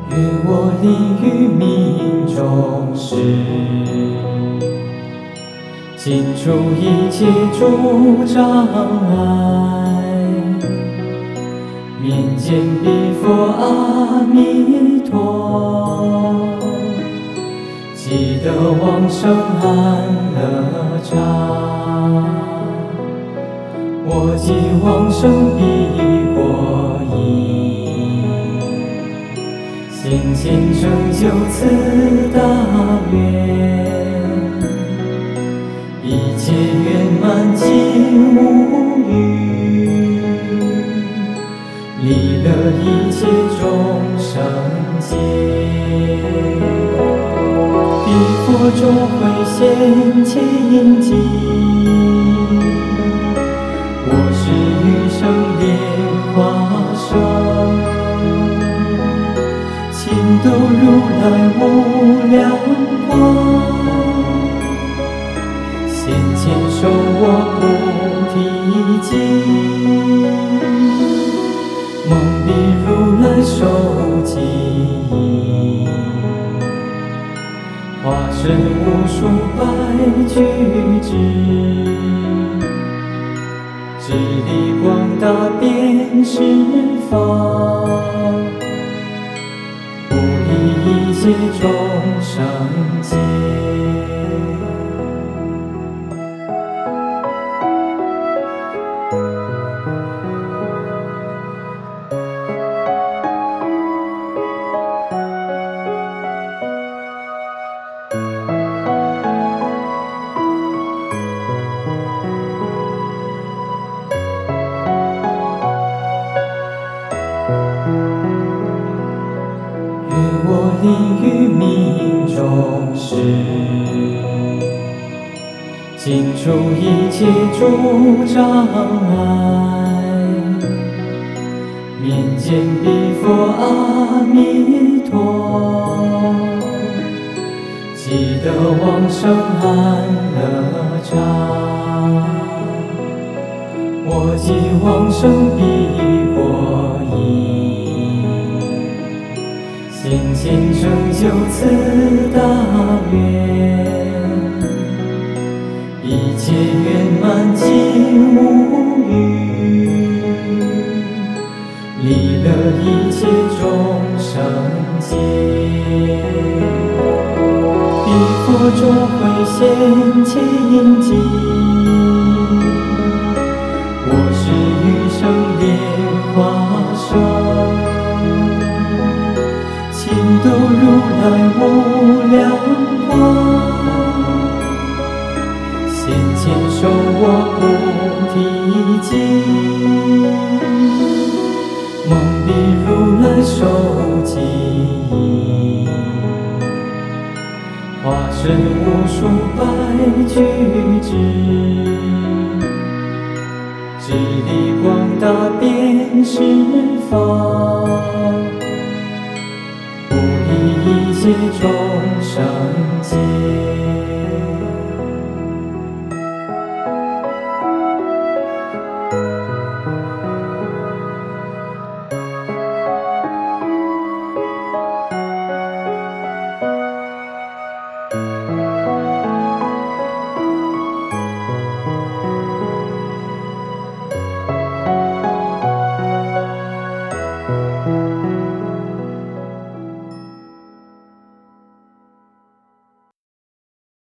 愿我立于民众时，尽除一切诸障碍，面见彼佛阿弥陀，即得往生安乐刹。我即往生彼国意，先前成就此大愿，一切圆满尽无余，利乐一切众生界。彼佛众会现前因机，我是余生莲花生，亲睹如来无量光，现前受我菩提经，蒙彼如来受记忆，化身无数百具智，智力广大遍十方，普利一切众生界。我立于民众时，尽除一切诸障碍，面见彼佛阿弥陀，即得往生安乐刹。我即往生彼国意，先前成就此大愿，一切圆满尽无余，利乐一切众生界。彼佛众会现前因机，我是余生莲花生，亲睹如来无量光，现前受我菩提经，蒙彼如来受记忆，化身无数百具智，智力广大遍十方，一切众生